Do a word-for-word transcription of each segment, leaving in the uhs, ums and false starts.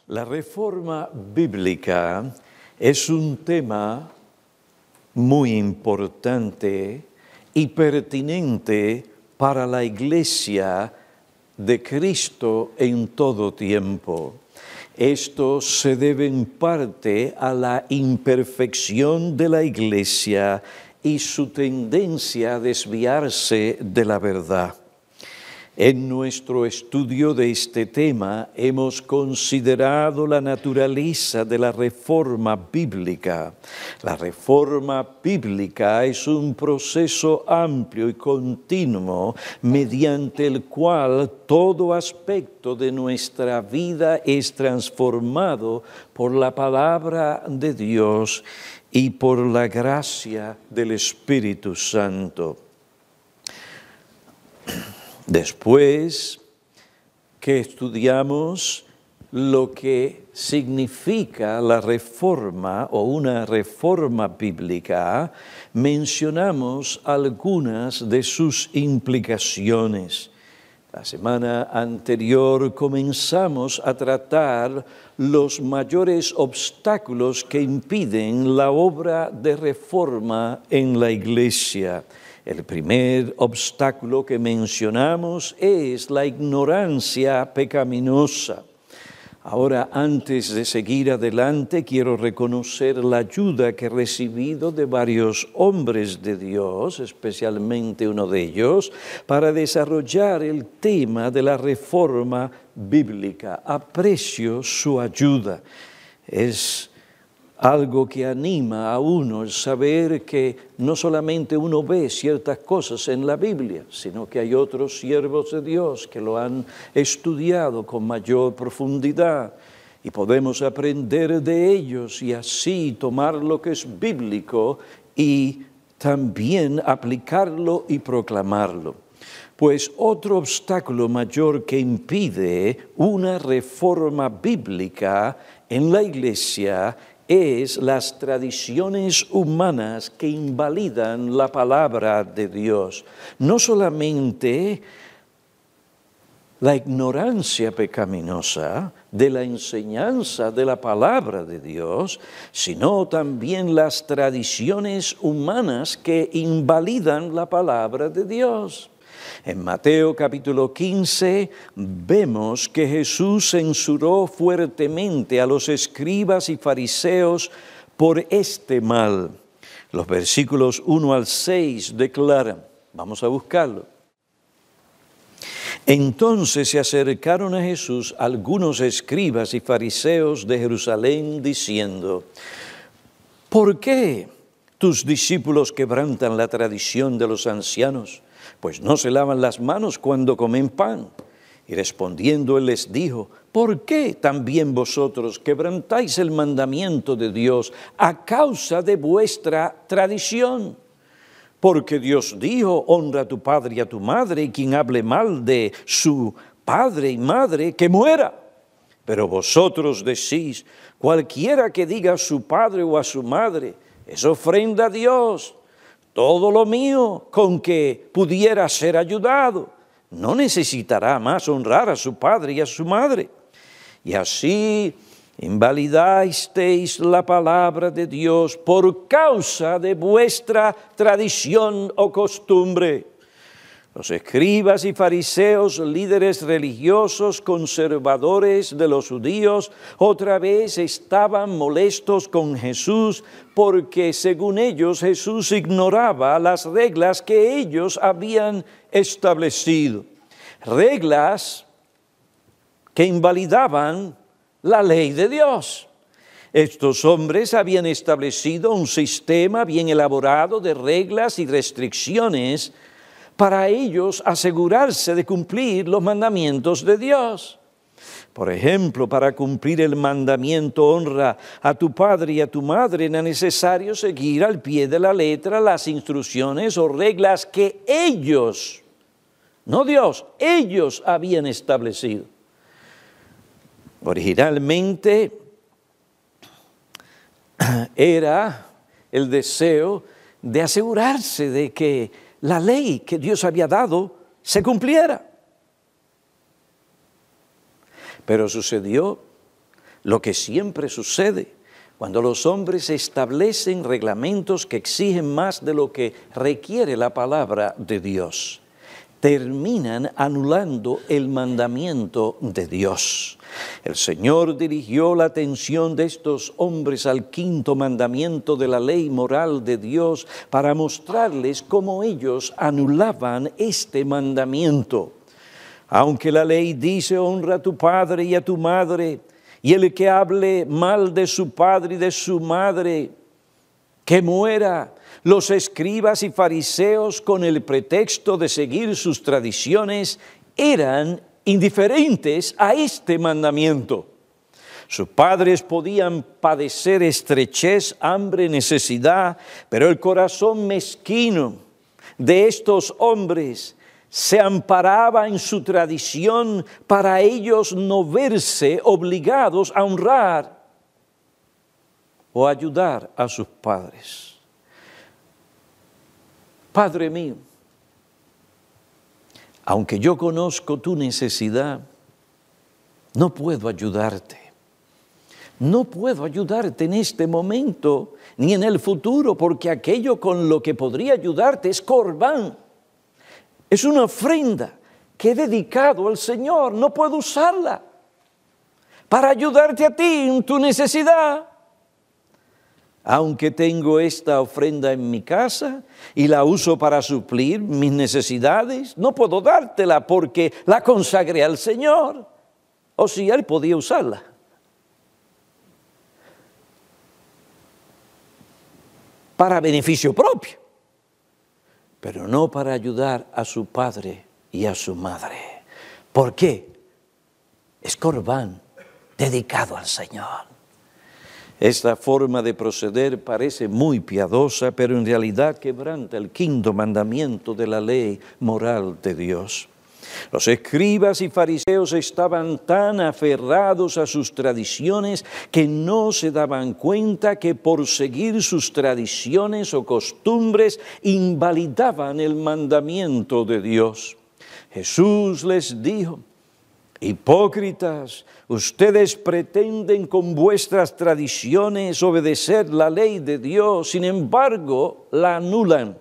La reforma bíblica es un tema muy importante y pertinente para la Iglesia de Cristo en todo tiempo. Esto se debe en parte a la imperfección de la Iglesia y su tendencia a desviarse de la verdad. En nuestro estudio de este tema hemos considerado la naturaleza de la reforma bíblica. La reforma bíblica es un proceso amplio y continuo mediante el cual todo aspecto de nuestra vida es transformado por la palabra de Dios y por la gracia del Espíritu Santo. Después que estudiamos lo que significa la reforma o una reforma bíblica, mencionamos algunas de sus implicaciones. La semana anterior comenzamos a tratar los mayores obstáculos que impiden la obra de reforma en la Iglesia. El primer obstáculo que mencionamos es la ignorancia pecaminosa. Ahora, antes de seguir adelante, quiero reconocer la ayuda que he recibido de varios hombres de Dios, especialmente uno de ellos, para desarrollar el tema de la reforma bíblica. Aprecio su ayuda. Es algo que anima a uno el saber que no solamente uno ve ciertas cosas en la Biblia, sino que hay otros siervos de Dios que lo han estudiado con mayor profundidad y podemos aprender de ellos y así tomar lo que es bíblico y también aplicarlo y proclamarlo. Pues otro obstáculo mayor que impide una reforma bíblica en la Iglesia es las tradiciones humanas que invalidan la palabra de Dios. No solamente la ignorancia pecaminosa de la enseñanza de la palabra de Dios, sino también las tradiciones humanas que invalidan la palabra de Dios. En Mateo capítulo quince vemos que Jesús censuró fuertemente a los escribas y fariseos por este mal. Los versículos uno al seis declaran, vamos a buscarlo. Entonces se acercaron a Jesús algunos escribas y fariseos de Jerusalén diciendo, ¿por qué tus discípulos quebrantan la tradición de los ancianos? Pues no se lavan las manos cuando comen pan. Y respondiendo él les dijo, ¿por qué también vosotros quebrantáis el mandamiento de Dios a causa de vuestra tradición? Porque Dios dijo, honra a tu padre y a tu madre, y quien hable mal de su padre y madre, que muera. Pero vosotros decís, cualquiera que diga a su padre o a su madre, es ofrenda a Dios. Todo lo mío con que pudiera ser ayudado, no necesitará más honrar a su padre y a su madre. Y así invalidasteis la palabra de Dios por causa de vuestra tradición o costumbre. Los escribas y fariseos, líderes religiosos conservadores de los judíos, otra vez estaban molestos con Jesús porque, según ellos, Jesús ignoraba las reglas que ellos habían establecido. Reglas que invalidaban la ley de Dios. Estos hombres habían establecido un sistema bien elaborado de reglas y restricciones para ellos asegurarse de cumplir los mandamientos de Dios. Por ejemplo, para cumplir el mandamiento honra a tu padre y a tu madre, era necesario seguir al pie de la letra las instrucciones o reglas que ellos, no Dios, ellos habían establecido. Originalmente era el deseo de asegurarse de que la ley que Dios había dado se cumpliera. Pero sucedió lo que siempre sucede cuando los hombres establecen reglamentos que exigen más de lo que requiere la palabra de Dios. Terminan anulando el mandamiento de Dios. El Señor dirigió la atención de estos hombres al quinto mandamiento de la ley moral de Dios para mostrarles cómo ellos anulaban este mandamiento. Aunque la ley dice honra a tu padre y a tu madre, y el que hable mal de su padre y de su madre, que muera. Los escribas y fariseos, con el pretexto de seguir sus tradiciones, eran indiferentes a este mandamiento. Sus padres podían padecer estrechez, hambre, necesidad, pero el corazón mezquino de estos hombres se amparaba en su tradición para ellos no verse obligados a honrar o ayudar a sus padres. Padre mío, aunque yo conozco tu necesidad, no puedo ayudarte. No puedo ayudarte en este momento ni en el futuro, porque aquello con lo que podría ayudarte es corbán. Es una ofrenda que he dedicado al Señor. No puedo usarla para ayudarte a ti en tu necesidad. Aunque tengo esta ofrenda en mi casa y la uso para suplir mis necesidades, no puedo dártela porque la consagré al Señor. O si Él podía usarla. Para beneficio propio, pero no para ayudar a su padre y a su madre. ¿Por qué? Es corbán dedicado al Señor. Esta forma de proceder parece muy piadosa, pero en realidad quebranta el quinto mandamiento de la ley moral de Dios. Los escribas y fariseos estaban tan aferrados a sus tradiciones que no se daban cuenta que por seguir sus tradiciones o costumbres invalidaban el mandamiento de Dios. Jesús les dijo: hipócritas, ustedes pretenden con vuestras tradiciones obedecer la ley de Dios, sin embargo la anulan.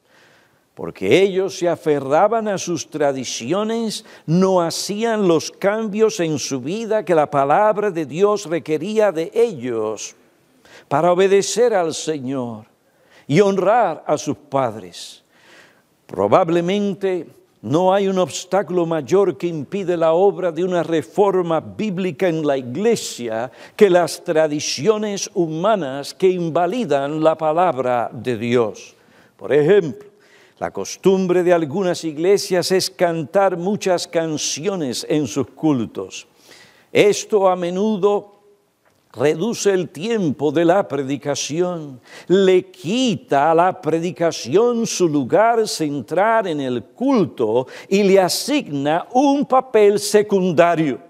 Porque ellos se aferraban a sus tradiciones, no hacían los cambios en su vida que la palabra de Dios requería de ellos para obedecer al Señor y honrar a sus padres. Probablemente no hay un obstáculo mayor que impide la obra de una reforma bíblica en la iglesia que las tradiciones humanas que invalidan la palabra de Dios. Por ejemplo, la costumbre de algunas iglesias es cantar muchas canciones en sus cultos. Esto a menudo reduce el tiempo de la predicación, le quita a la predicación su lugar central en el culto y le asigna un papel secundario.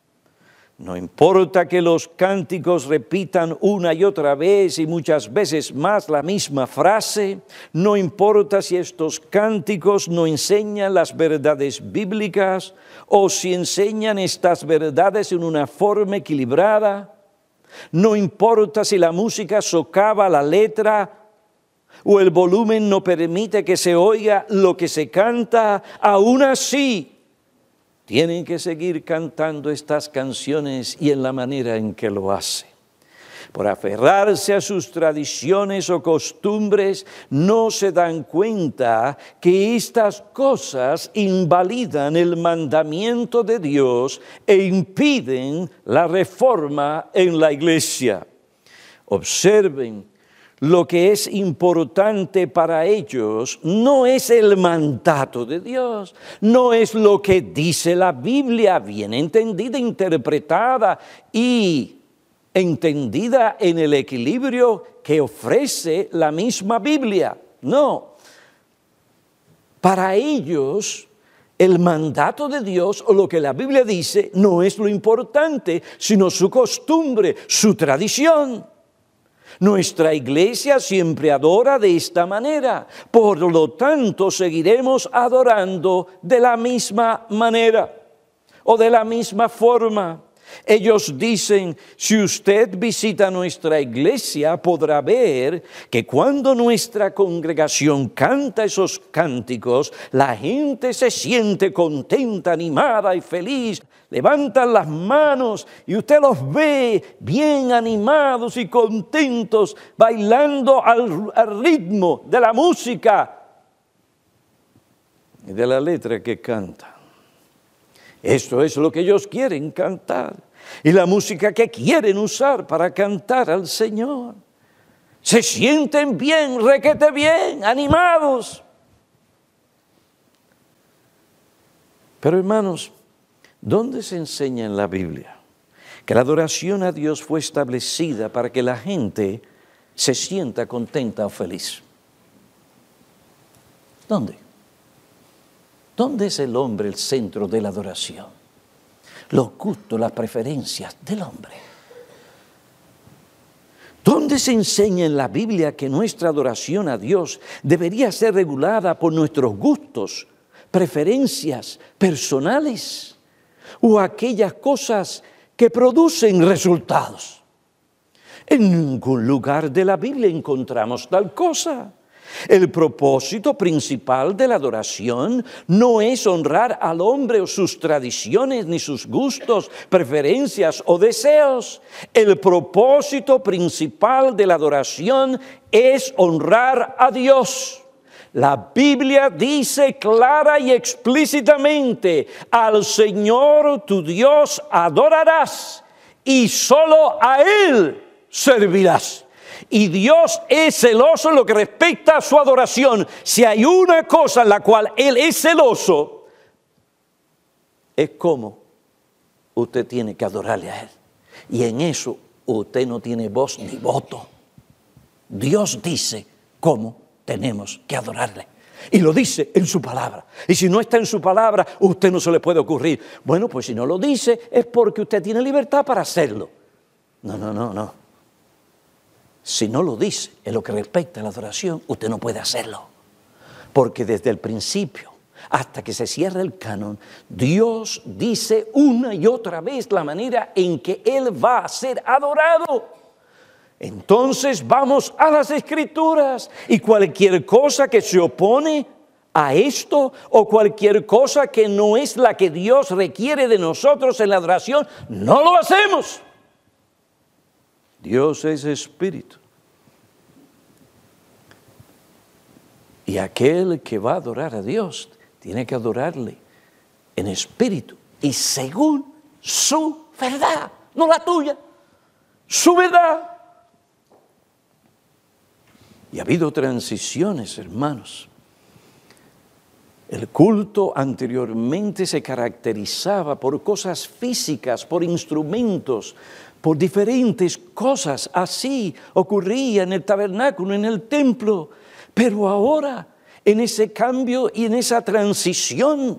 No importa que los cánticos repitan una y otra vez y muchas veces más la misma frase, no importa si estos cánticos no enseñan las verdades bíblicas o si enseñan estas verdades en una forma equilibrada, no importa si la música socava la letra o el volumen no permite que se oiga lo que se canta, aún así tienen que seguir cantando estas canciones y en la manera en que lo hace. Por aferrarse a sus tradiciones o costumbres, no se dan cuenta que estas cosas invalidan el mandamiento de Dios e impiden la reforma en la iglesia. Observen, lo que es importante para ellos no es el mandato de Dios, no es lo que dice la Biblia, bien entendida, interpretada y entendida en el equilibrio que ofrece la misma Biblia. No, para ellos el mandato de Dios o lo que la Biblia dice no es lo importante, sino su costumbre, su tradición. Nuestra iglesia siempre adora de esta manera, por lo tanto seguiremos adorando de la misma manera o de la misma forma. Ellos dicen, si usted visita nuestra iglesia, podrá ver que cuando nuestra congregación canta esos cánticos, la gente se siente contenta, animada y feliz. Levantan las manos y usted los ve bien animados y contentos, bailando al, al ritmo de la música y de la letra que cantan. Esto es lo que ellos quieren cantar y la música que quieren usar para cantar al Señor. Se sienten bien, requete bien, animados. Pero hermanos, ¿dónde se enseña en la Biblia que la adoración a Dios fue establecida para que la gente se sienta contenta o feliz? ¿Dónde? ¿Dónde es el hombre el centro de la adoración? Los gustos, las preferencias del hombre. ¿Dónde se enseña en la Biblia que nuestra adoración a Dios debería ser regulada por nuestros gustos, preferencias personales o aquellas cosas que producen resultados? En ningún lugar de la Biblia encontramos tal cosa. El propósito principal de la adoración no es honrar al hombre o sus tradiciones, ni sus gustos, preferencias o deseos. El propósito principal de la adoración es honrar a Dios. La Biblia dice clara y explícitamente, al Señor tu Dios adorarás y solo a Él servirás. Y Dios es celoso en lo que respecta a su adoración. Si hay una cosa en la cual Él es celoso, es cómo usted tiene que adorarle a Él. Y en eso usted no tiene voz ni voto. Dios dice cómo tenemos que adorarle. Y lo dice en su palabra. Y si no está en su palabra, usted no se le puede ocurrir. Bueno, pues si no lo dice, es porque usted tiene libertad para hacerlo. No, no, no, no. Si no lo dice en lo que respecta a la adoración, usted no puede hacerlo. Porque desde el principio hasta que se cierra el canon, Dios dice una y otra vez la manera en que Él va a ser adorado. Entonces vamos a las Escrituras y cualquier cosa que se opone a esto o cualquier cosa que no es la que Dios requiere de nosotros en la adoración, no lo hacemos. Dios es espíritu. Y aquel que va a adorar a Dios tiene que adorarle en espíritu y según su verdad, no la tuya, su verdad. Y ha habido transiciones, hermanos. El culto anteriormente se caracterizaba por cosas físicas, por instrumentos, por diferentes cosas. Así ocurría en el tabernáculo, en el templo. Pero ahora, en ese cambio y en esa transición,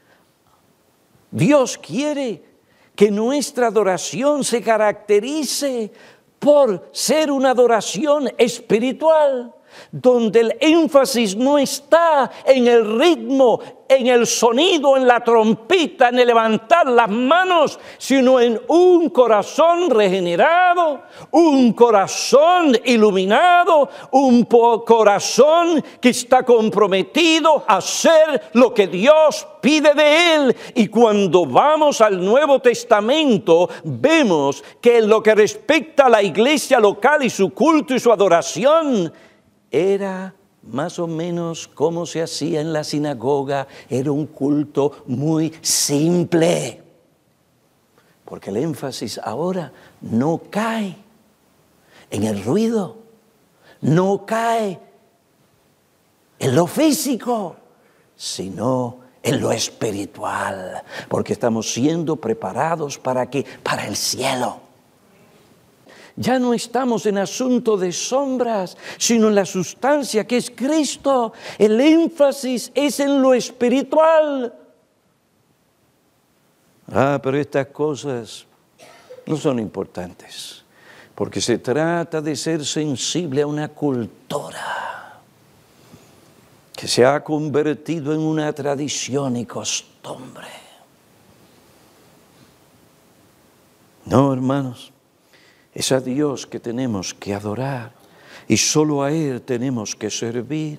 Dios quiere que nuestra adoración se caracterice por ser una adoración espiritual, donde el énfasis no está en el ritmo, en el sonido, en la trompeta, en el levantar las manos, sino en un corazón regenerado, un corazón iluminado, un corazón que está comprometido a hacer lo que Dios pide de él. Y cuando vamos al Nuevo Testamento, vemos que en lo que respecta a la iglesia local y su culto y su adoración, era más o menos como se hacía en la sinagoga. Era un culto muy simple, porque el énfasis ahora no cae en el ruido, no cae en lo físico, sino en lo espiritual, porque estamos siendo preparados para ¿qué? Para el cielo. Ya no estamos en asunto de sombras, sino en la sustancia que es Cristo. El énfasis es en lo espiritual. Ah, pero estas cosas no son importantes, porque se trata de ser sensible a una cultura que se ha convertido en una tradición y costumbre. No, hermanos, es a Dios que tenemos que adorar y solo a Él tenemos que servir.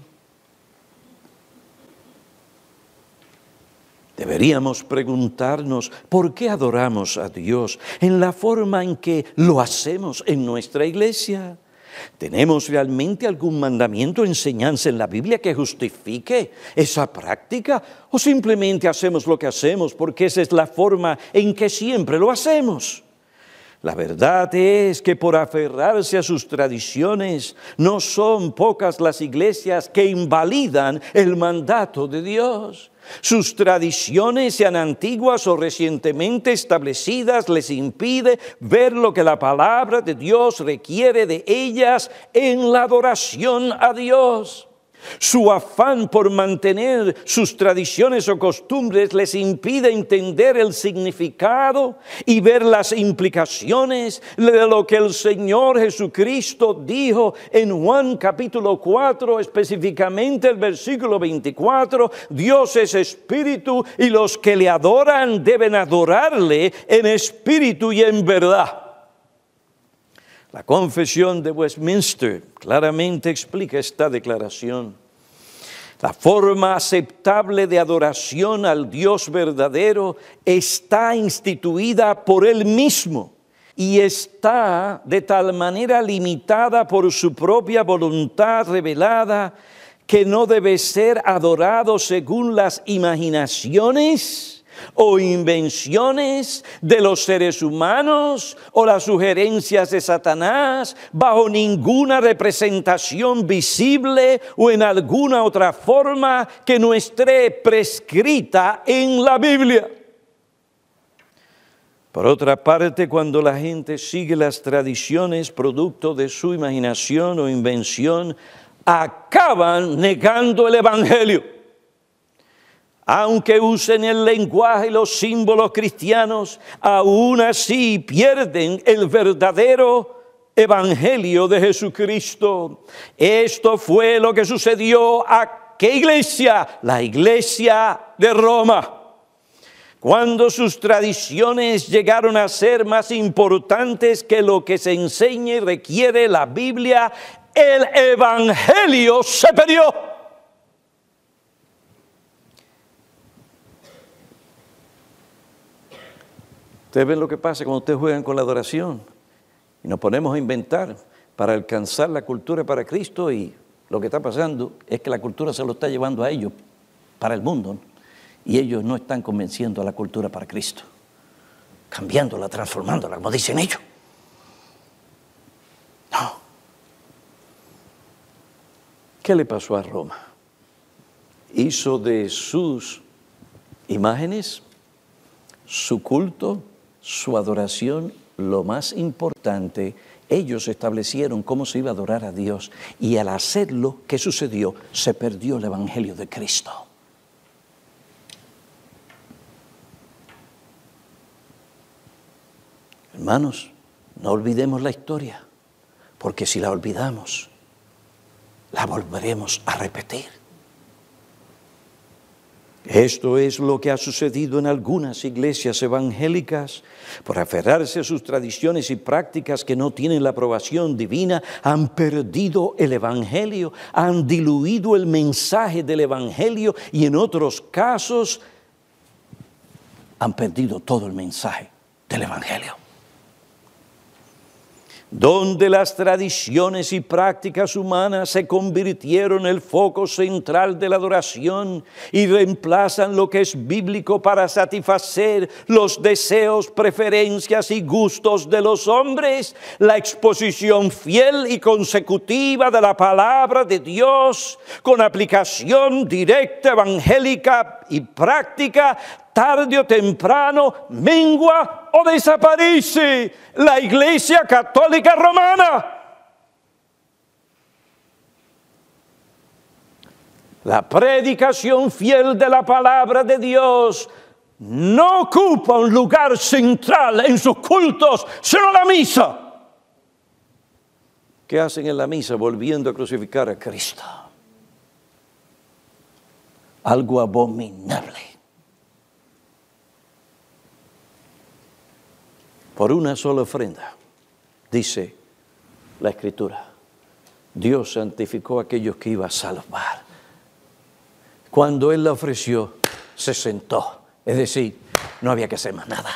Deberíamos preguntarnos por qué adoramos a Dios en la forma en que lo hacemos en nuestra iglesia. ¿Tenemos realmente algún mandamiento o enseñanza en la Biblia que justifique esa práctica? ¿O simplemente hacemos lo que hacemos porque esa es la forma en que siempre lo hacemos? La verdad es que por aferrarse a sus tradiciones, no son pocas las iglesias que invalidan el mandato de Dios. Sus tradiciones, sean antiguas o recientemente establecidas, les impide ver lo que la palabra de Dios requiere de ellas en la adoración a Dios. Su afán por mantener sus tradiciones o costumbres les impide entender el significado y ver las implicaciones de lo que el Señor Jesucristo dijo en Juan capítulo cuatro, específicamente el versículo veinticuatro, Dios es espíritu y los que le adoran deben adorarle en espíritu y en verdad. La Confesión de Westminster claramente explica esta declaración. La forma aceptable de adoración al Dios verdadero está instituida por Él mismo y está de tal manera limitada por su propia voluntad revelada que no debe ser adorado según las imaginaciones o invenciones de los seres humanos o las sugerencias de Satanás bajo ninguna representación visible o en alguna otra forma que no esté prescrita en la Biblia. Por otra parte, cuando la gente sigue las tradiciones producto de su imaginación o invención, acaban negando el Evangelio. Aunque usen el lenguaje y los símbolos cristianos, aún así pierden el verdadero evangelio de Jesucristo. Esto fue lo que sucedió a ¿qué iglesia? La iglesia de Roma. Cuando sus tradiciones llegaron a ser más importantes que lo que se enseña y requiere la Biblia, el evangelio se perdió. Ustedes ven lo que pasa cuando ustedes juegan con la adoración y nos ponemos a inventar para alcanzar la cultura para Cristo, y lo que está pasando es que la cultura se lo está llevando a ellos para el mundo, ¿no? Y ellos no están convenciendo a la cultura para Cristo, cambiándola, transformándola, como dicen ellos. No. ¿Qué le pasó a Roma? Hizo de sus imágenes, su culto, su adoración lo más importante. Ellos establecieron cómo se iba a adorar a Dios, y al hacerlo, ¿qué sucedió? Se perdió el evangelio de Cristo. Hermanos, no olvidemos la historia, porque si la olvidamos, la volveremos a repetir. Esto es lo que ha sucedido en algunas iglesias evangélicas. Por aferrarse a sus tradiciones y prácticas que no tienen la aprobación divina, han perdido el evangelio, han diluido el mensaje del evangelio y en otros casos han perdido todo el mensaje del evangelio. Donde las tradiciones y prácticas humanas se convirtieron en el foco central de la adoración y reemplazan lo que es bíblico para satisfacer los deseos, preferencias y gustos de los hombres, la exposición fiel y consecutiva de la palabra de Dios con aplicación directa, evangélica y práctica, tarde o temprano mengua o desaparece la Iglesia Católica Romana. La predicación fiel de la palabra de Dios no ocupa un lugar central en sus cultos, sino la misa. ¿Qué hacen en la misa? Volviendo a crucificar a Cristo. Algo abominable. por una sola ofrenda, dice la Escritura, Dios santificó a aquellos que iba a salvar. Cuando Él la ofreció, se sentó. Es decir, no había que hacer más nada.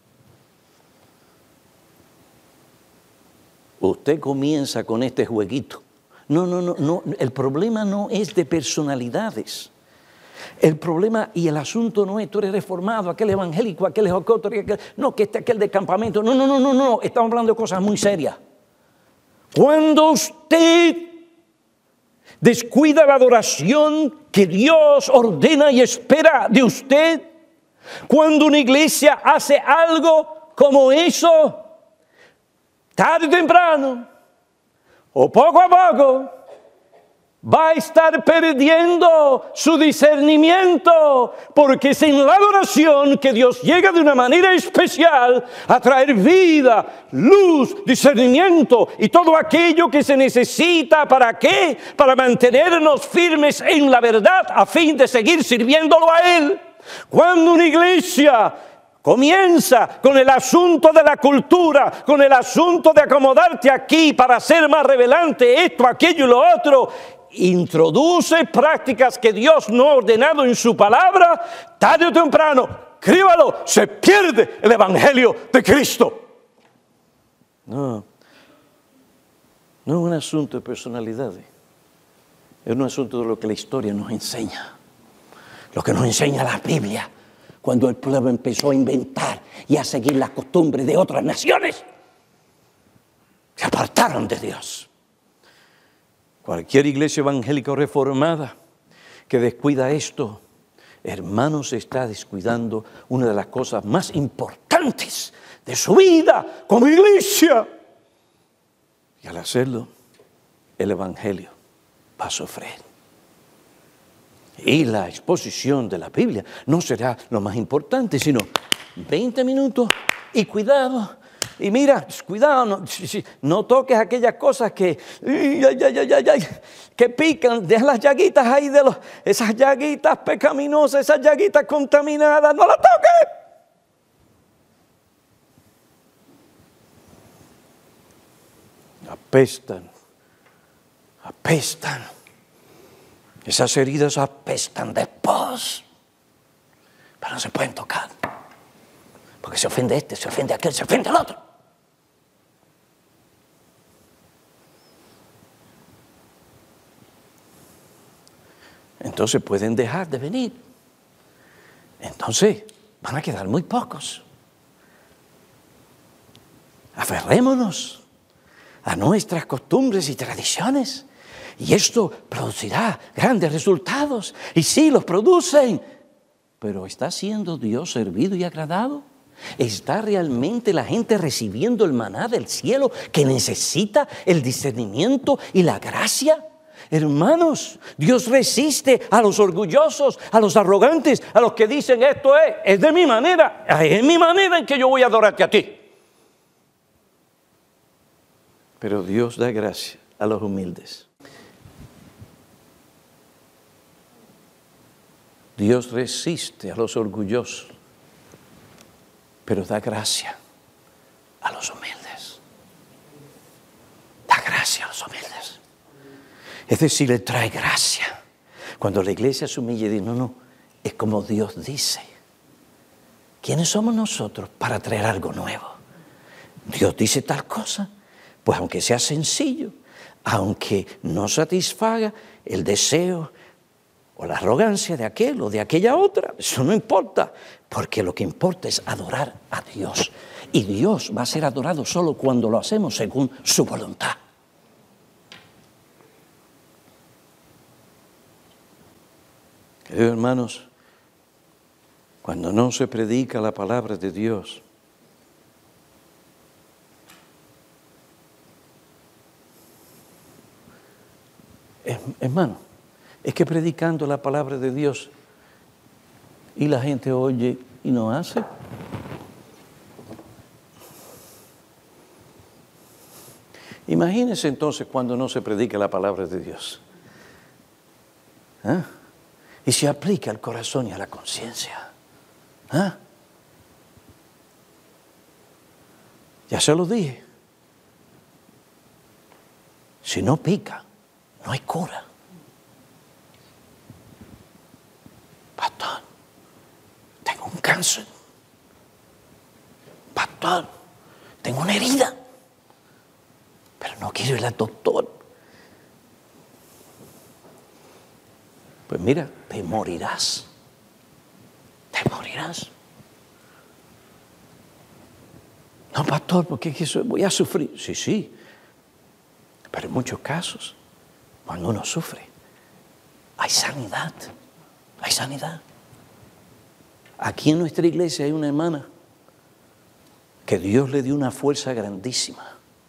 Usted comienza con este jueguito. No, no, no, no. El problema no es de personalidades. El problema y el asunto no es tú eres reformado, aquel evangélico, aquel es ocoto, aquel, no, que este aquel de campamento. No, no, no, no, no. Estamos hablando de cosas muy serias. Cuando usted descuida la adoración que Dios ordena y espera de usted, cuando una iglesia hace algo como eso, tarde o temprano, o poco a poco, va a estar perdiendo su discernimiento, porque es en la adoración que Dios llega de una manera especial a traer vida, luz, discernimiento y todo aquello que se necesita. ¿Para qué? Para mantenernos firmes en la verdad a fin de seguir sirviéndolo a Él. Cuando una iglesia comienza con el asunto de la cultura, con el asunto de acomodarte aquí para ser más revelante, esto, aquello y lo otro, introduce prácticas que Dios no ha ordenado en su palabra, tarde o temprano, críbalo, se pierde el evangelio de Cristo. No, no es un asunto de personalidades, es un asunto de lo que la historia nos enseña, lo que nos enseña la Biblia. Cuando el pueblo empezó a inventar y a seguir las costumbres de otras naciones, se apartaron de Dios. Cualquier iglesia evangélica o reformada que descuida esto, hermanos, está descuidando una de las cosas más importantes de su vida como iglesia. Y al hacerlo, el evangelio va a sufrir. Y la exposición de la Biblia no será lo más importante, sino veinte minutos y cuidado. Y mira, cuidado, no, no toques aquellas cosas que, ay, ay, ay, ay, ay, que pican. Deja las llaguitas ahí, de los, esas llaguitas pecaminosas, esas llaguitas contaminadas, no las toques. Apestan, apestan. Esas heridas apestan de pos, pero no se pueden tocar, porque se ofende este, se ofende aquel, se ofende el otro. Entonces pueden dejar de venir. Entonces van a quedar muy pocos. Aferrémonos a nuestras costumbres y tradiciones. Y esto producirá grandes resultados. Y sí, los producen. Pero ¿está siendo Dios servido y agradado? ¿Está realmente la gente recibiendo el maná del cielo que necesita el discernimiento y la gracia? Hermanos, Dios resiste a los orgullosos, a los arrogantes, a los que dicen esto es, es de mi manera, es mi manera en que yo voy a adorarte a ti. Pero Dios da gracia a los humildes. Dios resiste a los orgullosos, pero da gracia a los humildes. Da gracia a los humildes. Es decir, le trae gracia. Cuando la iglesia se humilla y dice, no, no, es como Dios dice. ¿Quiénes somos nosotros para traer algo nuevo? Dios dice tal cosa, pues aunque sea sencillo, aunque no satisfaga el deseo o la arrogancia de aquel o de aquella otra, eso no importa, porque lo que importa es adorar a Dios. Y Dios va a ser adorado solo cuando lo hacemos según su voluntad. Queridos hermanos, cuando no se predica la palabra de Dios, hermano, es que predicando la palabra de Dios y la gente oye y no hace. Imagínense entonces cuando no se predica la palabra de Dios. ¿Ah? Y se aplica al corazón y a la conciencia. ¿Ah? Ya se lo dije. Si no pica, no hay cura. Pastor, tengo un cáncer. Pastor, tengo una herida. Pero no quiero ir al doctor. Pues mira, te morirás. Te morirás. No, pastor, porque es que eso voy a sufrir. Sí, sí. Pero en muchos casos, cuando uno sufre, hay sanidad. Hay sanidad. Aquí en nuestra iglesia hay una hermana que Dios le dio una fuerza grandísima.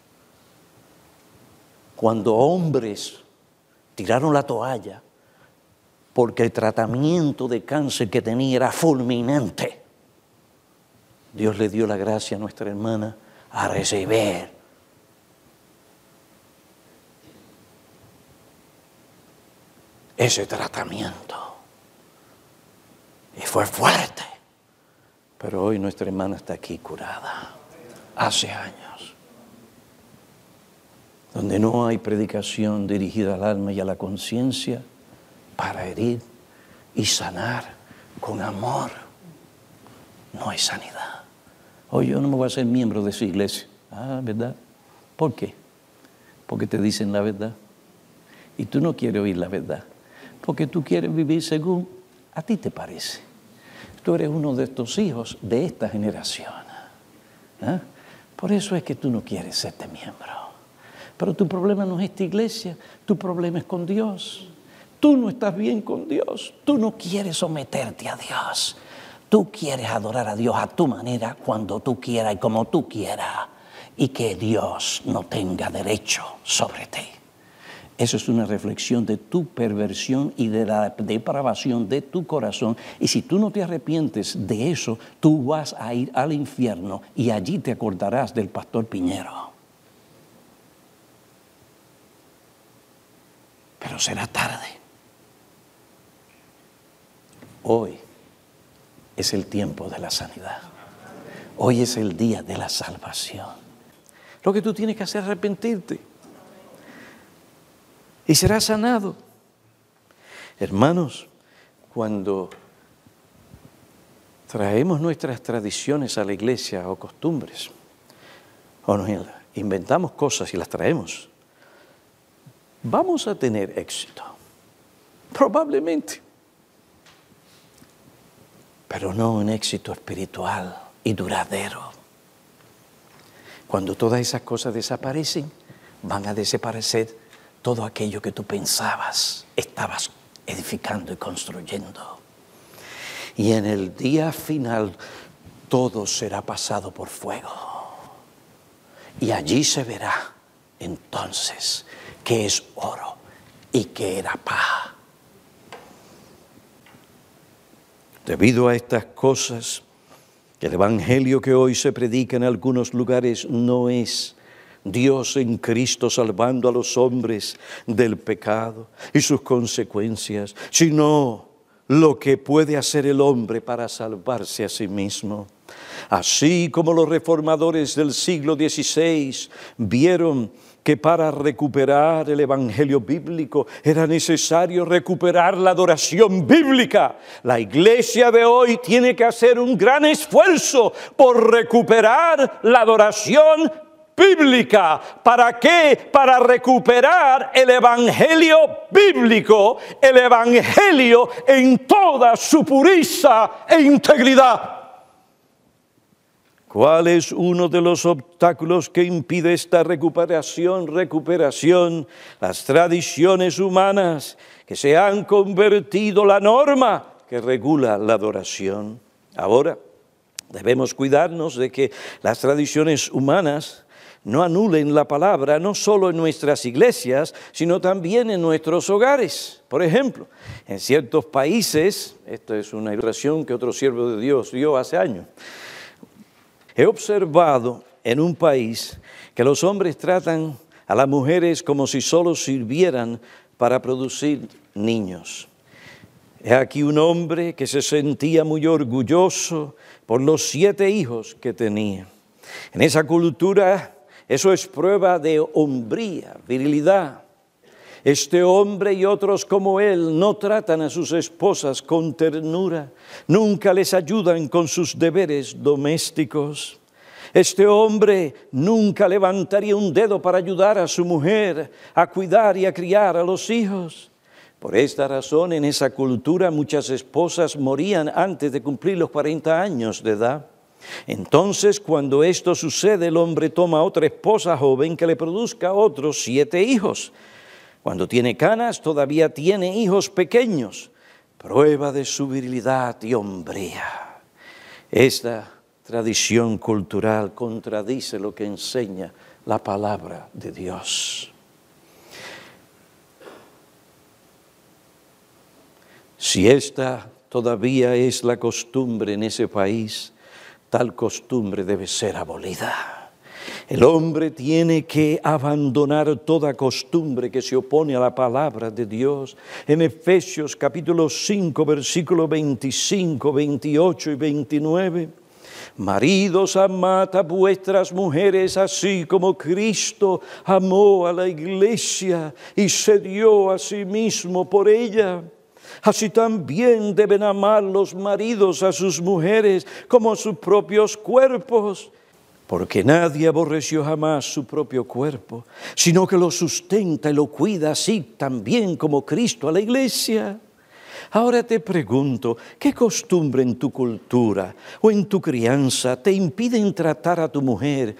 Cuando hombres tiraron la toalla porque el tratamiento de cáncer que tenía era fulminante, Dios le dio la gracia a nuestra hermana a recibir ese tratamiento. Y fue fuerte. Pero hoy nuestra hermana está aquí curada. Hace años. Donde no hay predicación dirigida al alma y a la conciencia para herir y sanar con amor, no hay sanidad. Hoy yo no me voy a hacer miembro de esa iglesia. Ah, ¿verdad? ¿Por qué? Porque te dicen la verdad. Y tú no quieres oír la verdad. Porque tú quieres vivir según a ti te parece. Tú eres uno de estos hijos de esta generación. ¿Eh? Por eso es que tú no quieres serte miembro. Pero tu problema no es esta iglesia, tu problema es con Dios. Tú no estás bien con Dios, tú no quieres someterte a Dios. Tú quieres adorar a Dios a tu manera, cuando tú quieras y como tú quieras. Y que Dios no tenga derecho sobre ti. Eso es una reflexión de tu perversión y de la depravación de tu corazón. Y si tú no te arrepientes de eso, tú vas a ir al infierno y allí te acordarás del pastor Piñero. Pero será tarde. Hoy es el tiempo de la sanidad. Hoy es el día de la salvación. Lo que tú tienes que hacer es arrepentirte. Y serás sanado. Hermanos, cuando traemos nuestras tradiciones a la iglesia o costumbres, o nos inventamos cosas y las traemos, vamos a tener éxito. Probablemente. Pero no un éxito espiritual y duradero. Cuando todas esas cosas desaparecen, van a desaparecer todo aquello que tú pensabas, estabas edificando y construyendo. Y en el día final, todo será pasado por fuego. Y allí se verá, entonces, qué es oro y qué era paja. Debido a estas cosas, el evangelio que hoy se predica en algunos lugares no es Dios en Cristo salvando a los hombres del pecado y sus consecuencias, sino lo que puede hacer el hombre para salvarse a sí mismo. Así como los reformadores del siglo dieciséis vieron que para recuperar el evangelio bíblico era necesario recuperar la adoración bíblica, la iglesia de hoy tiene que hacer un gran esfuerzo por recuperar la adoración bíblica. ¿Para qué? Para recuperar el evangelio bíblico, el evangelio en toda su pureza e integridad. ¿Cuál es uno de los obstáculos que impide esta recuperación? Recuperación, las tradiciones humanas que se han convertido en la norma que regula la adoración. Ahora, debemos cuidarnos de que las tradiciones humanas no anulen la palabra, no solo en nuestras iglesias, sino también en nuestros hogares. Por ejemplo, en ciertos países, esto es una ilustración que otro siervo de Dios dio hace años, he observado en un país que los hombres tratan a las mujeres como si solo sirvieran para producir niños. He aquí un hombre que se sentía muy orgulloso por los siete hijos que tenía. En esa cultura, eso es prueba de hombría, virilidad. Este hombre y otros como él no tratan a sus esposas con ternura, nunca les ayudan con sus deberes domésticos. Este hombre nunca levantaría un dedo para ayudar a su mujer a cuidar y a criar a los hijos. Por esta razón, en esa cultura muchas esposas morían antes de cumplir los cuarenta años de edad. Entonces, cuando esto sucede, el hombre toma a otra esposa joven que le produzca otros siete hijos. Cuando tiene canas, todavía tiene hijos pequeños, prueba de su virilidad y hombría. Esta tradición cultural contradice lo que enseña la palabra de Dios. Si esta todavía es la costumbre en ese país, tal costumbre debe ser abolida. El hombre tiene que abandonar toda costumbre que se opone a la palabra de Dios. En Efesios capítulo cinco, versículos veinticinco, veintiocho y veintinueve. Maridos, amad a vuestras mujeres así como Cristo amó a la iglesia y se dio a sí mismo por ella. Así también deben amar los maridos a sus mujeres como a sus propios cuerpos. Porque nadie aborreció jamás su propio cuerpo, sino que lo sustenta y lo cuida así también como Cristo a la iglesia. Ahora te pregunto, ¿qué costumbre en tu cultura o en tu crianza te impiden tratar a tu mujer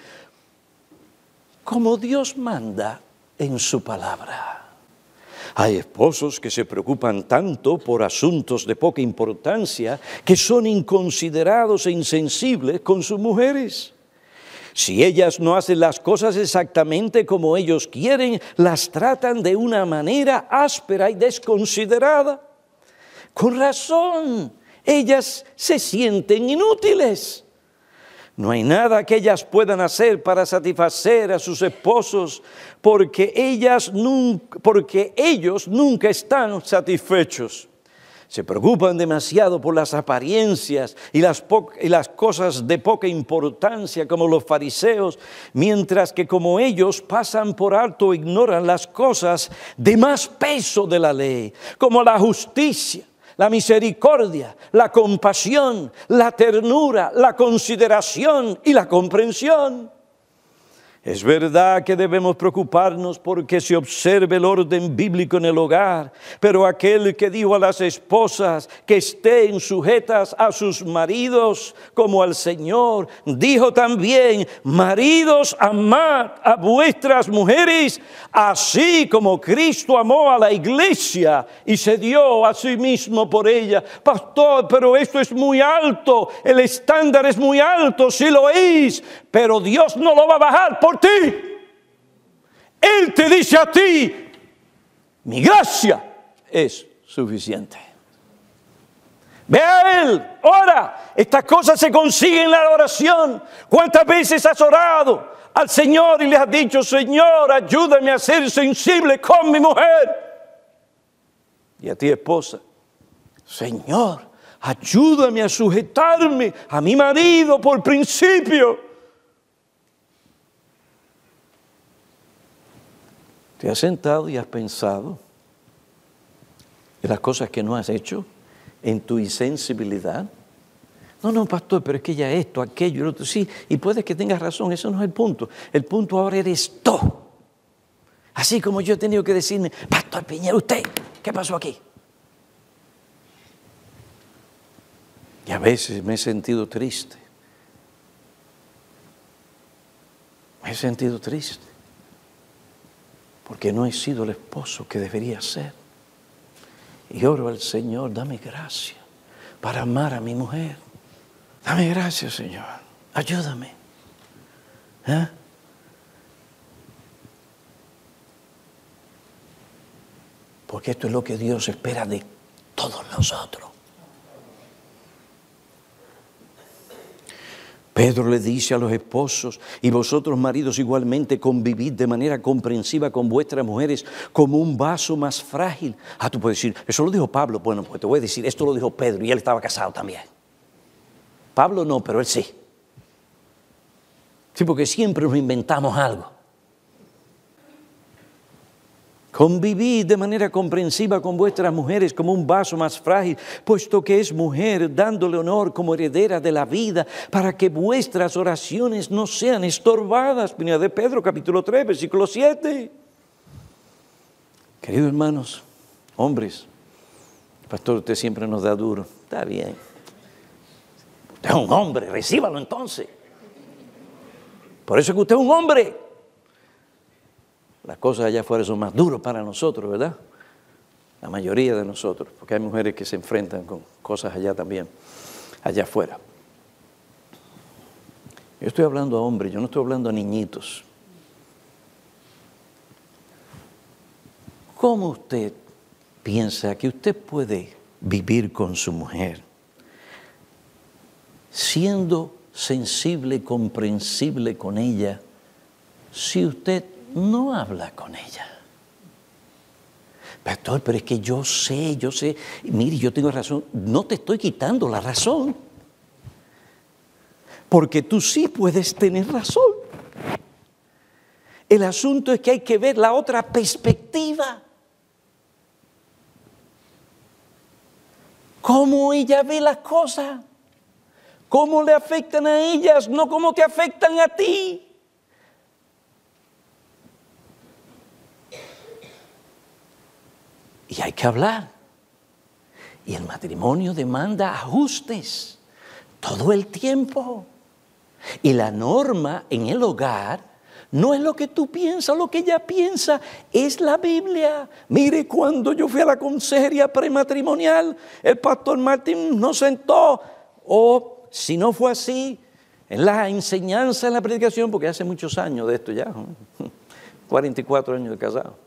como Dios manda en su palabra? Hay esposos que se preocupan tanto por asuntos de poca importancia que son inconsiderados e insensibles con sus mujeres. Si ellas no hacen las cosas exactamente como ellos quieren, las tratan de una manera áspera y desconsiderada. Con razón, ellas se sienten inútiles. No hay nada que ellas puedan hacer para satisfacer a sus esposos porque, ellas nunca, porque ellos nunca están satisfechos. Se preocupan demasiado por las apariencias y las, po- y las cosas de poca importancia como los fariseos, mientras que como ellos pasan por alto o ignoran las cosas de más peso de la ley, como la justicia, la misericordia, la compasión, la ternura, la consideración y la comprensión. Es verdad que debemos preocuparnos porque se observe el orden bíblico en el hogar, pero aquel que dijo a las esposas que estén sujetas a sus maridos como al Señor, dijo también, maridos, amad a vuestras mujeres, así como Cristo amó a la iglesia y se dio a sí mismo por ella. Pastor, pero esto es muy alto, el estándar es muy alto, sí lo es, pero Dios no lo va a bajar por ti. Él te dice a ti, mi gracia es suficiente. Ve a Él, ora. Estas cosas se consiguen en la oración. ¿Cuántas veces has orado al Señor y le has dicho, Señor, ayúdame a ser sensible con mi mujer? Y a ti, esposa, Señor, ayúdame a sujetarme a mi marido por principio. ¿Te has sentado y has pensado en las cosas que no has hecho, en tu insensibilidad? No, no, pastor, pero es que ya esto, aquello, el otro, sí, y puede que tengas razón, eso no es el punto. El punto ahora eres tú. Así como yo he tenido que decirme, pastor Piñero, usted, ¿qué pasó aquí? Y a veces me he sentido triste. Me he sentido triste. Porque no he sido el esposo que debería ser. Y oro al Señor, dame gracia para amar a mi mujer. Dame gracia, Señor. Ayúdame. ¿Eh? Porque esto es lo que Dios espera de todos nosotros. Pedro le dice a los esposos, y vosotros maridos igualmente convivid de manera comprensiva con vuestras mujeres como un vaso más frágil. Ah, tú puedes decir, eso lo dijo Pablo. Bueno, pues te voy a decir, esto lo dijo Pedro y él estaba casado también. Pablo no, pero él sí. Sí, porque siempre nos inventamos algo. Convivid de manera comprensiva con vuestras mujeres como un vaso más frágil, puesto que es mujer, dándole honor como heredera de la vida, para que vuestras oraciones no sean estorbadas. Primera de Pedro, capítulo tres, versículo siete. Queridos hermanos, hombres, pastor, usted siempre nos da duro. Está bien. Usted es un hombre, recíbalo entonces. Por eso es que usted es un hombre. Las cosas allá afuera son más duras para nosotros, ¿verdad? La mayoría de nosotros, porque hay mujeres que se enfrentan con cosas allá también, allá afuera. Yo estoy hablando a hombres, yo no estoy hablando a niñitos. ¿Cómo usted piensa que usted puede vivir con su mujer siendo sensible, comprensible con ella, si usted no habla con ella? Pastor, pero es que yo sé, yo sé, mire, yo tengo razón. No te estoy quitando la razón, porque tú sí puedes tener razón. El asunto es que hay que ver la otra perspectiva. Cómo ella ve las cosas, cómo le afectan a ellas, no cómo te afectan a ti. Y hay que hablar. Y el matrimonio demanda ajustes todo el tiempo. Y la norma en el hogar no es lo que tú piensas, lo que ella piensa, es la Biblia. Mire, cuando yo fui a la consejería prematrimonial, el pastor Martín nos sentó, o si no fue así, en la enseñanza, en la predicación, porque hace muchos años de esto ya, cuarenta y cuatro años de casado.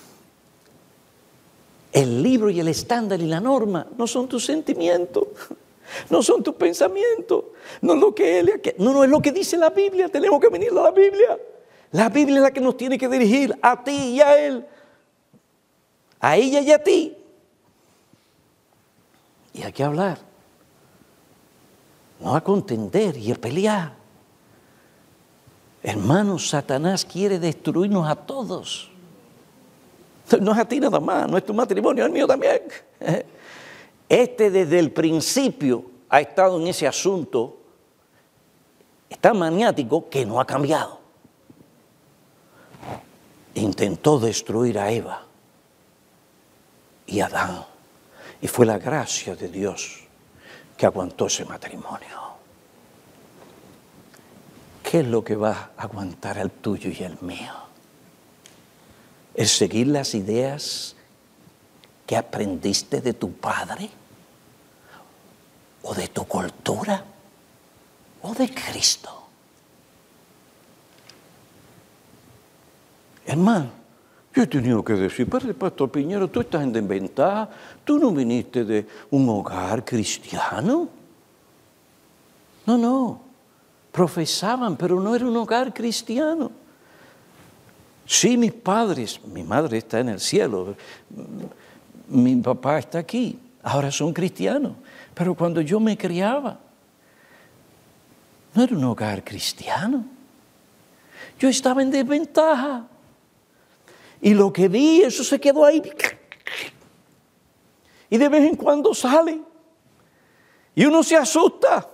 El libro y el estándar y la norma no son tus sentimientos, no son tus pensamientos, no es lo que él, no, no es lo que dice la Biblia. Tenemos que venir a la Biblia. La Biblia es la que nos tiene que dirigir a ti y a él, a ella y a ti. Y hay que hablar, no a contender y a pelear. Hermanos, Satanás quiere destruirnos a todos. No es a ti nada más, no es tu matrimonio, es el mío también. Este desde el principio ha estado en ese asunto, está maniático, que no ha cambiado. Intentó destruir a Eva y a Adán, y fue la gracia de Dios que aguantó ese matrimonio. ¿Qué es lo que va a aguantar al tuyo y el mío? ¿Es seguir las ideas que aprendiste de tu padre? ¿O de tu cultura? ¿O de Cristo? Hermano, yo he tenido que decir, padre Pastor Piñero, tú estás en desventaja, tú no viniste de un hogar cristiano. No, no, profesaban, pero no era un hogar cristiano. Sí, mis padres, mi madre está en el cielo, mi papá está aquí, ahora son cristianos. Pero cuando yo me criaba, no era un hogar cristiano. Yo estaba en desventaja. Y lo que vi, eso se quedó ahí. Y de vez en cuando sale. Y uno se asusta.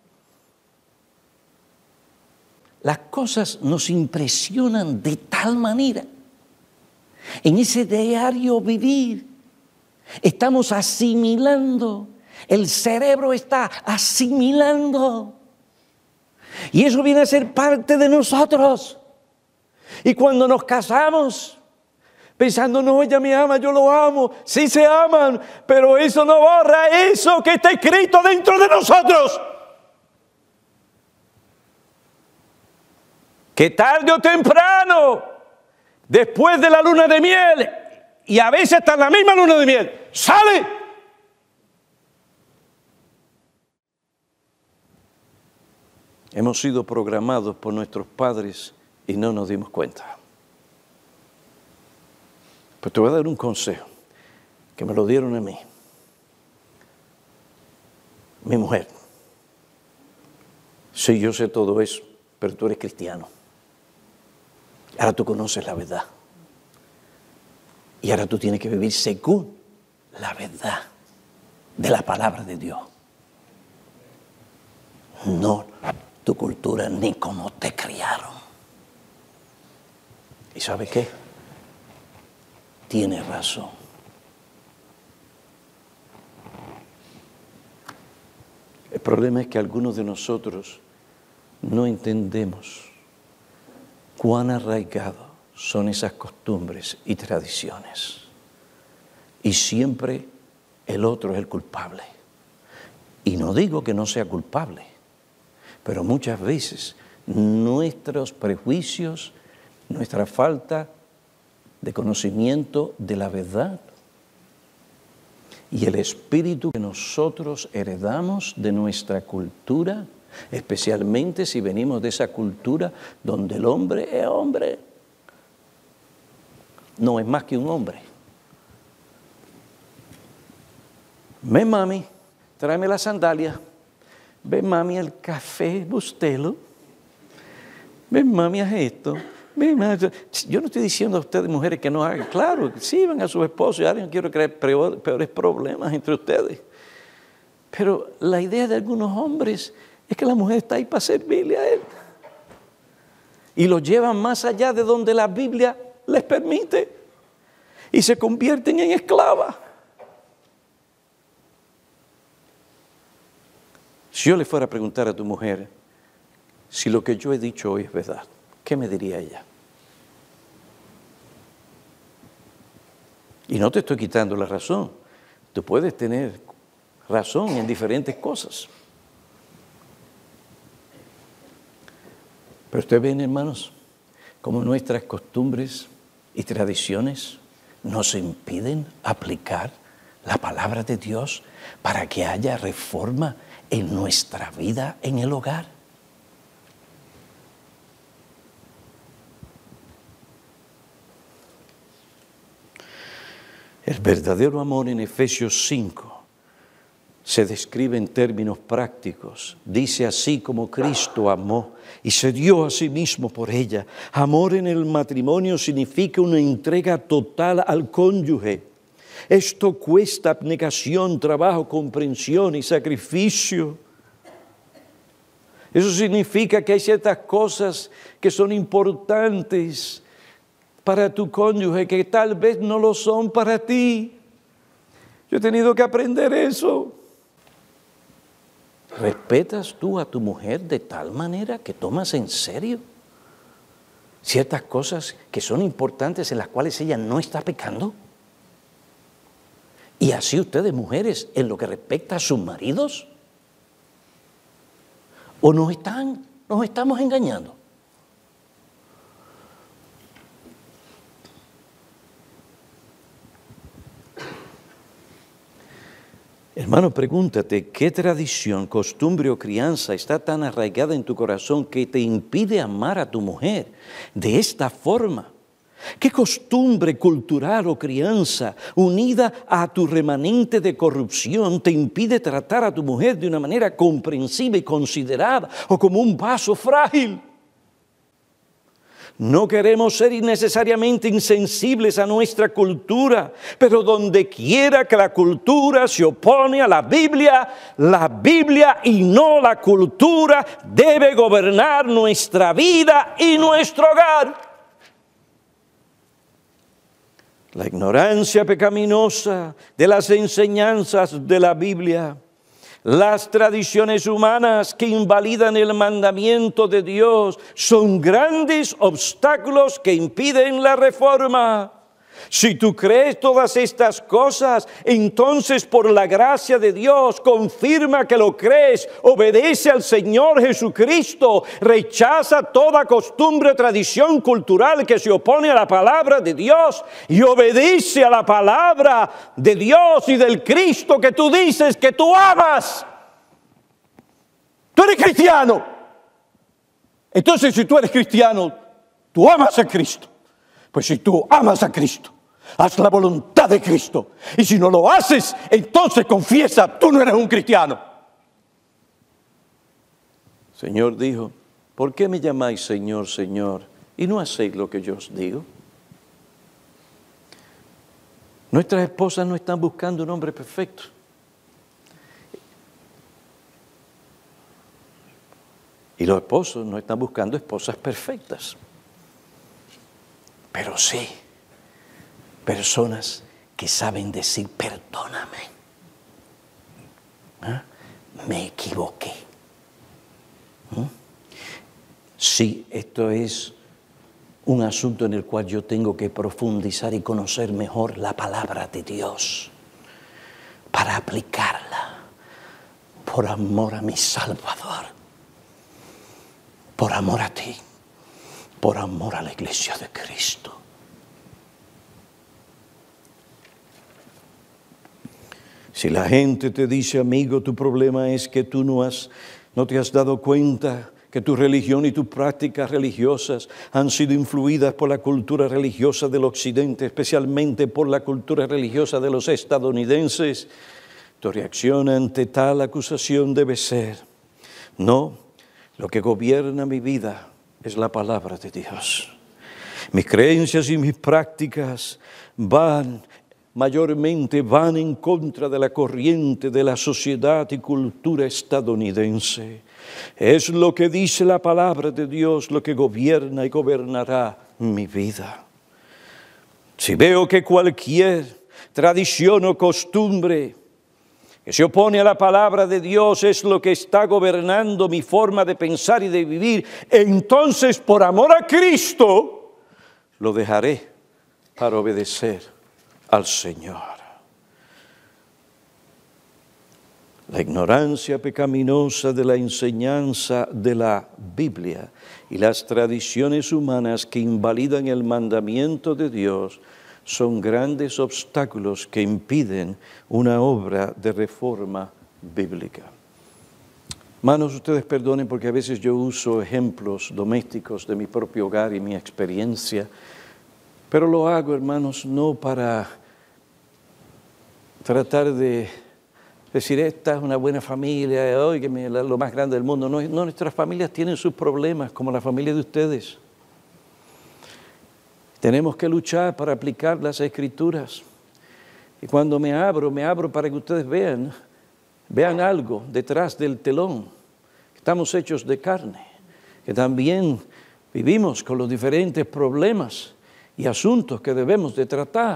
Las cosas nos impresionan de tal manera. En ese diario vivir, estamos asimilando. El cerebro está asimilando. Y eso viene a ser parte de nosotros. Y cuando nos casamos, pensando, no, ella me ama, yo lo amo. Sí se aman, pero eso no borra eso que está escrito dentro de nosotros. Que tarde o temprano, después de la luna de miel, y a veces hasta la misma luna de miel, sale. Hemos sido programados por nuestros padres y no nos dimos cuenta. Pues te voy a dar un consejo que me lo dieron a mí. Mi mujer. Sí, yo sé todo eso. pero tú eres cristiano. Ahora tú conoces la verdad. Y ahora tú tienes que vivir según la verdad de la palabra de Dios. No tu cultura ni cómo te criaron. ¿Y sabes qué? Tienes razón. El problema es que algunos de nosotros no entendemos cuán arraigados son esas costumbres y tradiciones. Y siempre el otro es el culpable. Y no digo que no sea culpable, pero muchas veces nuestros prejuicios, nuestra falta de conocimiento de la verdad y el espíritu que nosotros heredamos de nuestra cultura, especialmente si venimos de esa cultura donde el hombre es hombre, no es más que un hombre. Ven, mami, tráeme la sandalia. Ven, mami, el café Bustelo. Ven, mami, haz esto. Ven, mami. Yo no estoy diciendo a ustedes, mujeres, que no hagan. Claro, sirvan a sus esposos. Y ahora no quiero crear peores problemas entre ustedes. Pero la idea de algunos hombres es que la mujer está ahí para servirle a él. Y lo llevan más allá de donde la Biblia les permite. Y se convierten en esclavas. Si yo le fuera a preguntar a tu mujer si lo que yo he dicho hoy es verdad, ¿qué me diría ella? Y no te estoy quitando la razón. Tú puedes tener razón en diferentes cosas. Pero ustedes ven, hermanos, como nuestras costumbres y tradiciones nos impiden aplicar la palabra de Dios para que haya reforma en nuestra vida en el hogar. El verdadero amor en Efesios cinco se describe en términos prácticos. Dice: así como Cristo amó y se dio a sí mismo por ella. Amor en el matrimonio significa una entrega total al cónyuge. Esto cuesta abnegación, trabajo, comprensión y sacrificio. Eso significa que hay ciertas cosas que son importantes para tu cónyuge que tal vez no lo son para ti. Yo he tenido que aprender eso. ¿Respetas tú a tu mujer de tal manera que tomas en serio ciertas cosas que son importantes en las cuales ella no está pecando? Y así ustedes, mujeres, en lo que respecta a sus maridos, ¿o nos están, nos estamos engañando? Hermano, pregúntate, ¿qué tradición, costumbre o crianza está tan arraigada en tu corazón que te impide amar a tu mujer de esta forma? ¿Qué costumbre cultural o crianza unida a tu remanente de corrupción te impide tratar a tu mujer de una manera comprensiva y considerada o como un vaso frágil? No queremos ser innecesariamente insensibles a nuestra cultura, pero donde quiera que la cultura se opone a la Biblia, la Biblia y no la cultura debe gobernar nuestra vida y nuestro hogar. La ignorancia pecaminosa de las enseñanzas de la Biblia, las tradiciones humanas que invalidan el mandamiento de Dios son grandes obstáculos que impiden la reforma. Si tú crees todas estas cosas, entonces por la gracia de Dios confirma que lo crees, obedece al Señor Jesucristo, rechaza toda costumbre o tradición cultural que se opone a la palabra de Dios y obedece a la palabra de Dios y del Cristo que tú dices que tú amas. Tú eres cristiano. Entonces, si tú eres cristiano, tú amas a Cristo. Pues si tú amas a Cristo, haz la voluntad de Cristo. Y si no lo haces, entonces confiesa, tú no eres un cristiano. El Señor dijo, ¿por qué me llamáis Señor, Señor, y no hacéis lo que yo os digo? Nuestras esposas no están buscando un hombre perfecto. Y los esposos no están buscando esposas perfectas. Pero sí, personas que saben decir, perdóname, ¿Ah? me equivoqué. ¿Mm? Sí, esto es un asunto en el cual yo tengo que profundizar y conocer mejor la palabra de Dios para aplicarla por amor a mi Salvador, por amor a ti, por amor a la iglesia de Cristo. Si la gente te dice, amigo, tu problema es que tú no has, no te has dado cuenta que tu religión y tus prácticas religiosas han sido influidas por la cultura religiosa del Occidente, especialmente por la cultura religiosa de los estadounidenses, tu reacción ante tal acusación debe ser, no, lo que gobierna mi vida es la palabra de Dios. Mis creencias y mis prácticas van mayormente van en contra de la corriente de la sociedad y cultura estadounidense. Es lo que dice la palabra de Dios lo que gobierna y gobernará mi vida. Si veo que cualquier tradición o costumbre que se opone a la palabra de Dios es lo que está gobernando mi forma de pensar y de vivir, entonces por amor a Cristo lo dejaré para obedecer al Señor. La ignorancia pecaminosa de la enseñanza de la Biblia y las tradiciones humanas que invalidan el mandamiento de Dios son grandes obstáculos que impiden una obra de reforma bíblica. Hermanos, ustedes perdonen porque a veces yo uso ejemplos domésticos de mi propio hogar y mi experiencia, pero lo hago, hermanos, no para tratar de decir, esta es una buena familia, óigame, lo más grande del mundo. No, no, nuestras familias tienen sus problemas, como la familia de ustedes. Tenemos que luchar para aplicar las Escrituras. Y cuando me abro, me abro para que ustedes vean, vean algo detrás del telón. Estamos hechos de carne, que también vivimos con los diferentes problemas y asuntos que debemos de tratar.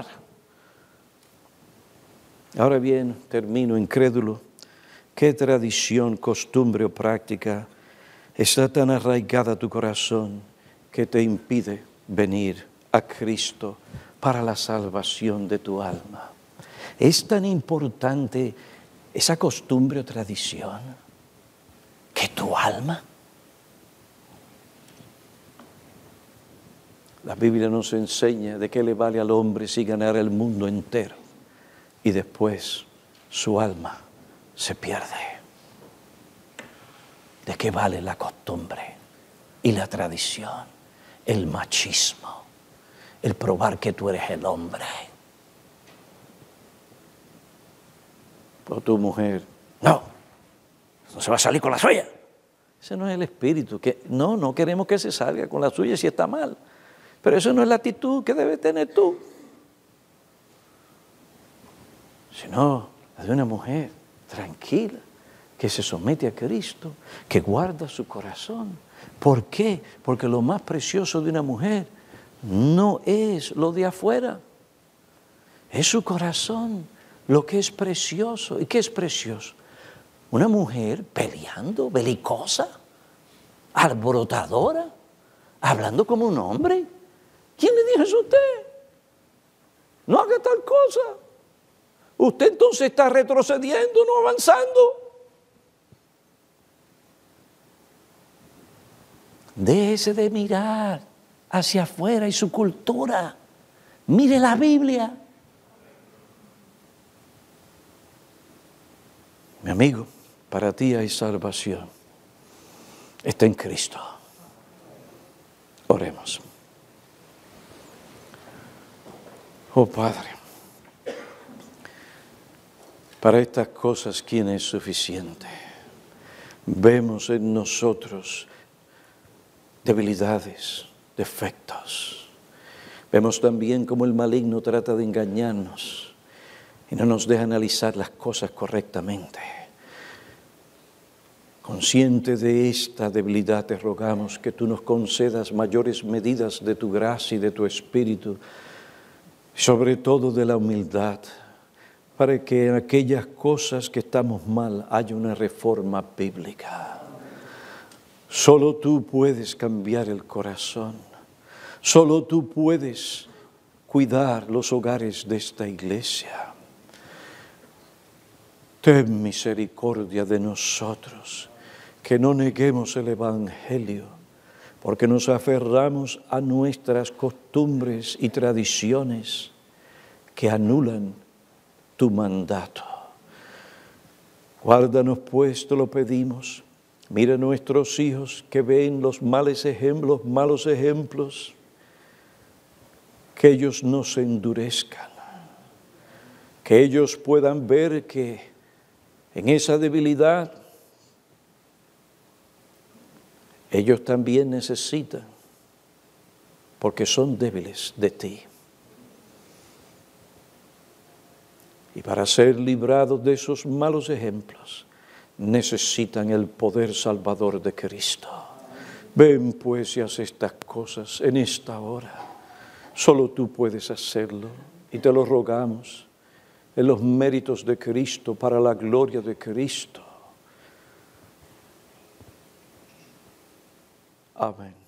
Ahora bien, termino incrédulo. ¿Qué tradición, costumbre o práctica está tan arraigada a tu corazón que te impide venir a Cristo para la salvación de tu alma? ¿Es tan importante esa costumbre o tradición que tu alma? La Biblia nos enseña de qué le vale al hombre si ganara el mundo entero y después su alma se pierde. ¿De qué vale la costumbre y la tradición, el machismo, el probar que tú eres el hombre? O tu mujer, no, no se va a salir con la suya. Ese no es el espíritu. Que, no, no queremos que se salga con la suya si está mal. Pero eso no es la actitud que debes tener tú. Sino la de una mujer tranquila, que se somete a Cristo, que guarda su corazón. ¿Por qué? Porque lo más precioso de una mujer no es lo de afuera, es su corazón, lo que es precioso. ¿Y qué es precioso? Una mujer peleando, belicosa, alborotadora, hablando como un hombre. ¿Quién le dijo eso a usted? No haga tal cosa. Usted entonces está retrocediendo, no avanzando. Déjese de mirar hacia afuera y su cultura. Mire la Biblia. Mi amigo, para ti hay salvación. Está en Cristo. Oremos. Oh Padre, para estas cosas, ¿quién es suficiente? Vemos en nosotros debilidades, defectos. Vemos también cómo el maligno trata de engañarnos y no nos deja analizar las cosas correctamente. Consciente de esta debilidad, te rogamos que tú nos concedas mayores medidas de tu gracia y de tu espíritu, sobre todo de la humildad, para que en aquellas cosas que estamos mal haya una reforma bíblica. Solo tú puedes cambiar el corazón. Solo tú puedes cuidar los hogares de esta iglesia. Ten misericordia de nosotros, que no neguemos el Evangelio, porque nos aferramos a nuestras costumbres y tradiciones que anulan tu mandato. Guárdanos pues, te lo pedimos. Mira a nuestros hijos que ven los malos ejemplos, malos ejemplos, que ellos no se endurezcan, que ellos puedan ver que en esa debilidad ellos también necesitan, porque son débiles de ti. Y para ser librados de esos malos ejemplos, necesitan el poder salvador de Cristo. Ven pues y haz estas cosas en esta hora. Solo tú puedes hacerlo y te lo rogamos en los méritos de Cristo, para la gloria de Cristo. Amén.